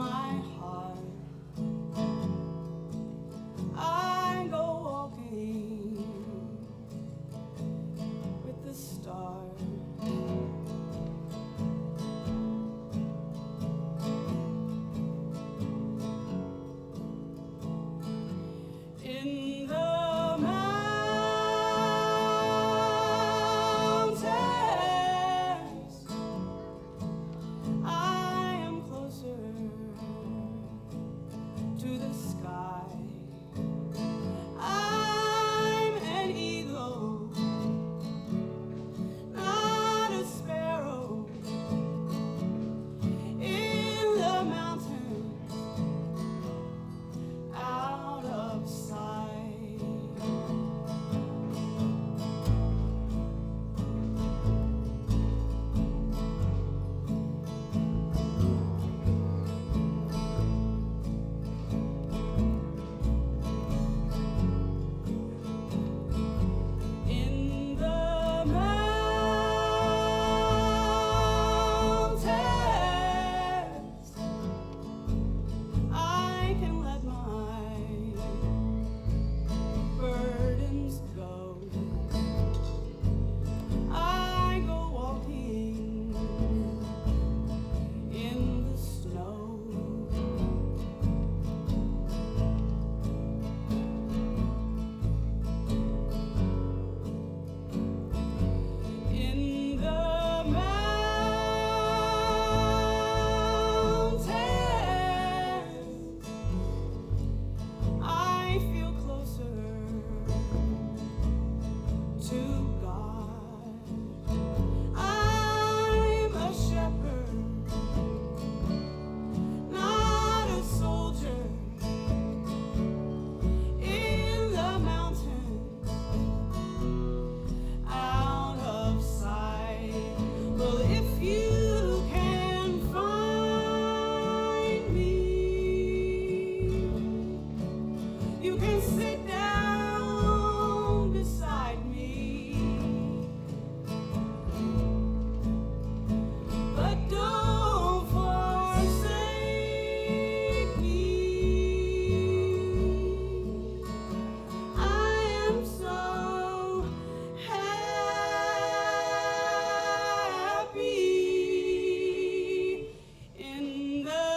my heart. I go walking with the stars. In the mountains, I am closer to the sky. I'm an eagle, not a sparrow. In the mountains, out of sight. In the mountains, I can let my burdens go. I go walking in the snow. In the mountains, I feel closer to God. I'm a shepherd, not a soldier. In the mountains, out of sight. Well, if you can find me, you can sit down beside me, but don't forsake me. I am so happy in the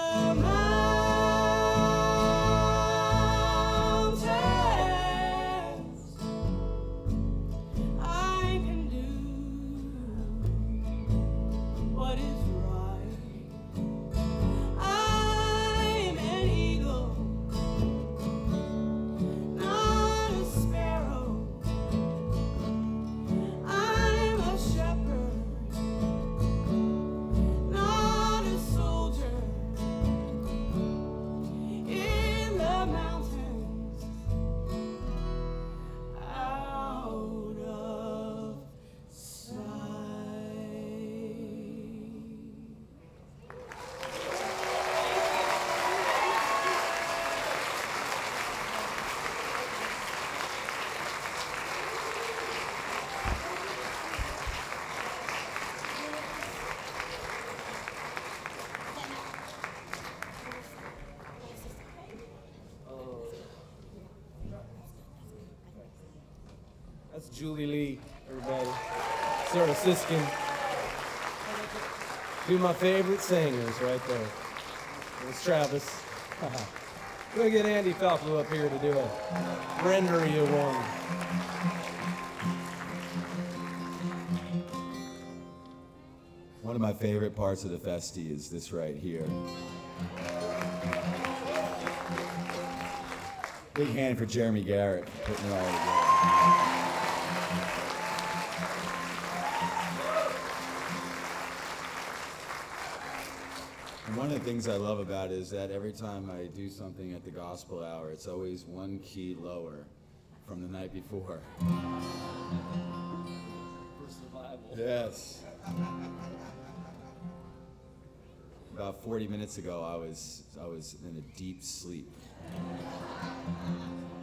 mountains. I can do what is right. I'm an eagle, not a sparrow. I'm a shepherd, not a soldier. In the mountains, out of sight. That's Julie Lee, everybody. Sarah Siskin. Two of my favorite singers right there. There's Travis. We'll get Andy Falco up here to do a render you one. One of my favorite parts of the Festi is this right here. Big hand for Jeremy Garrett for putting it all together. And one of the things I love about it is that every time I do something at the Gospel Hour, it's always one key lower from the night before. For survival. Yes. About 40 minutes ago, I was in a deep sleep.